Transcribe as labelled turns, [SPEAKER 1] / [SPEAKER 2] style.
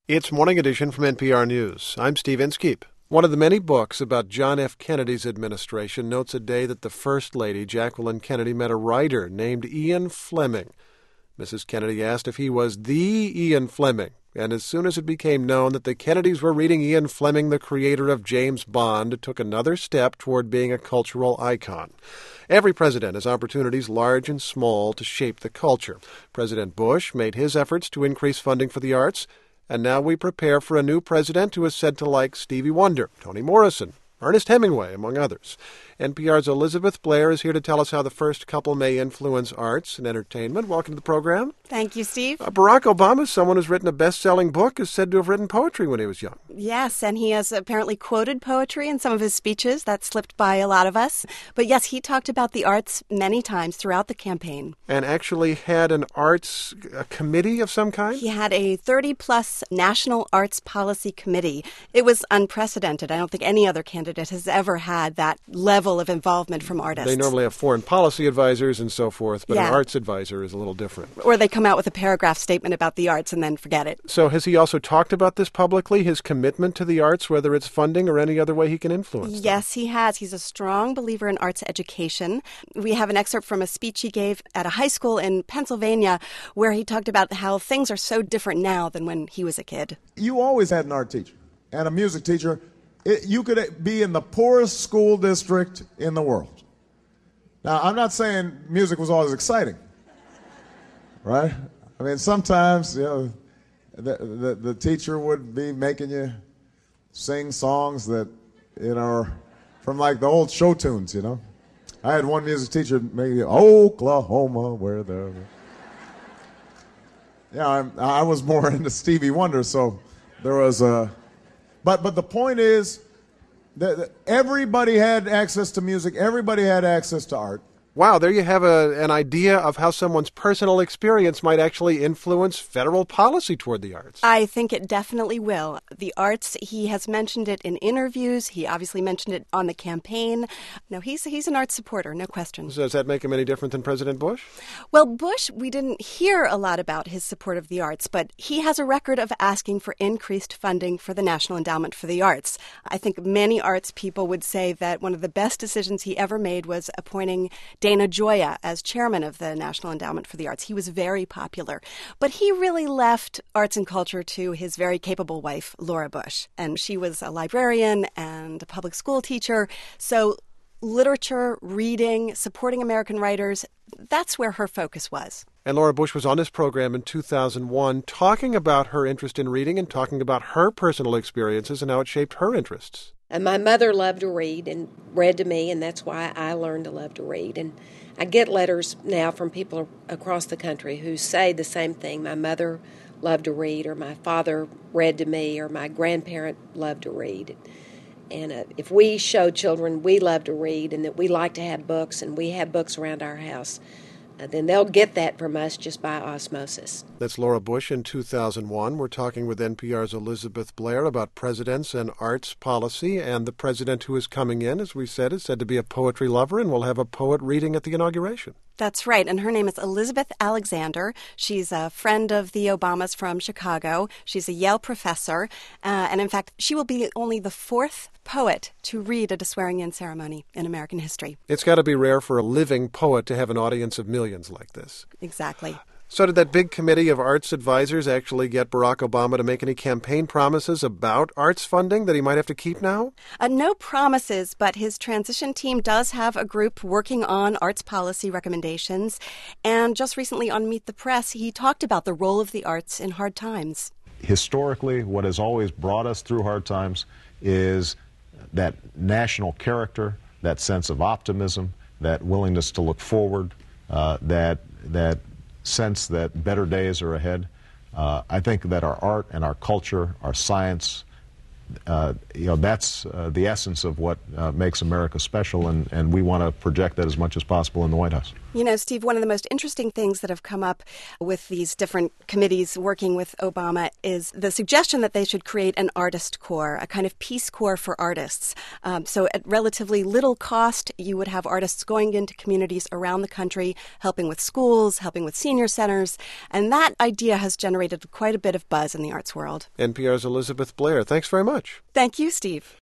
[SPEAKER 1] It's Morning Edition from NPR News. I'm Steve Inskeep. One of the many books about John F. Kennedy's administration notes a day that the First Lady, Jacqueline Kennedy, met a writer named Ian Fleming. Mrs. Kennedy asked if he was the Ian Fleming, and as soon as it became known that the Kennedys were reading Ian Fleming, the creator of James Bond, it took another step toward being a cultural icon. Every president has opportunities large and small to shape the culture. President Bush made his efforts to increase funding for the arts, and now we prepare for a new president who is said to like Stevie Wonder, Toni Morrison, Ernest Hemingway, among others. NPR's Elizabeth Blair is here to tell us how the first couple may influence arts and entertainment. Welcome to the program.
[SPEAKER 2] Thank you, Steve.
[SPEAKER 1] Barack Obama, someone who's written a best-selling book, is said to have written poetry when he was young.
[SPEAKER 2] Yes, and he has apparently quoted poetry in some of his speeches. That slipped by a lot of us. But yes, he talked about the arts many times throughout the campaign.
[SPEAKER 1] And actually had an arts committee of some kind?
[SPEAKER 2] He had a 30-plus National Arts Policy Committee. It was unprecedented. I don't think any other candidate has ever had that level of involvement from artists.
[SPEAKER 1] They normally have foreign policy advisors and so forth, but an arts advisor is a little different.
[SPEAKER 2] Or they come out with a paragraph statement about the arts and then forget it.
[SPEAKER 1] So has he also talked about this publicly, his commitment to the arts, whether it's funding or any other way he can influence them?
[SPEAKER 2] Yes, he has. He's a strong believer in arts education. We have an excerpt from a speech he gave at a high school in Pennsylvania where he talked about how things are so different now than when he was a kid.
[SPEAKER 3] You always had an art teacher and a music teacher. You could be in the poorest school district in the world. Now, I'm not saying music was always exciting, right? I mean, sometimes, the teacher would be making you sing songs that, are from like the old show tunes, I had one music teacher make Oklahoma, where the... Yeah, I was more into Stevie Wonder, so there was a... But the point is that everybody had access to music. Everybody had access to art.
[SPEAKER 1] Wow, there you have an idea of how someone's personal experience might actually influence federal policy toward the arts.
[SPEAKER 2] I think it definitely will. The arts, he has mentioned it in interviews. He obviously mentioned it on the campaign. No, he's an arts supporter, no question.
[SPEAKER 1] So does that make him any different than President Bush?
[SPEAKER 2] Well, Bush, we didn't hear a lot about his support of the arts, but he has a record of asking for increased funding for the National Endowment for the Arts. I think many arts people would say that one of the best decisions he ever made was appointing Dana Gioia as chairman of the National Endowment for the Arts. He was very popular. But he really left arts and culture to his very capable wife, Laura Bush. And she was a librarian and a public school teacher. So literature, reading, supporting American writers, that's where her focus was.
[SPEAKER 1] And Laura Bush was on this program in 2001 talking about her interest in reading and talking about her personal experiences and how it shaped her interests.
[SPEAKER 4] And my mother loved to read and read to me, and that's why I learned to love to read. And I get letters now from people across the country who say the same thing. My mother loved to read, or my father read to me, or my grandparent loved to read. And if we show children we love to read and that we like to have books and we have books around our house, then they'll get that from us just by osmosis.
[SPEAKER 1] That's Laura Bush in 2001. We're talking with NPR's Elizabeth Blair about presidents and arts policy. And the president who is coming in, as we said, is said to be a poetry lover, and we'll have a poet reading at the inauguration.
[SPEAKER 2] That's right, and her name is Elizabeth Alexander. She's a friend of the Obamas from Chicago. She's a Yale professor, and in fact, she will be only the fourth poet to read at a swearing-in ceremony in American history.
[SPEAKER 1] It's got to be rare for a living poet to have an audience of millions like this.
[SPEAKER 2] Exactly.
[SPEAKER 1] So did that big committee of arts advisors actually get Barack Obama to make any campaign promises about arts funding that he might have to keep now?
[SPEAKER 2] No promises, but his transition team does have a group working on arts policy recommendations. And just recently on Meet the Press, he talked about the role of the arts in hard times.
[SPEAKER 5] Historically, what has always brought us through hard times is that national character, that sense of optimism, that willingness to look forward, that sense that better days are ahead. I think that our art and our culture, our science, that's the essence of what makes America special, and we want to project that as much as possible in the White House.
[SPEAKER 2] You know, Steve, one of the most interesting things that have come up with these different committees working with Obama is the suggestion that they should create an artist corps, a kind of Peace Corps for artists. So at relatively little cost, you would have artists going into communities around the country, helping with schools, helping with senior centers, and that idea has generated quite a bit of buzz in the arts world.
[SPEAKER 1] NPR's Elizabeth Blair, thanks very much.
[SPEAKER 2] Thank you, Steve.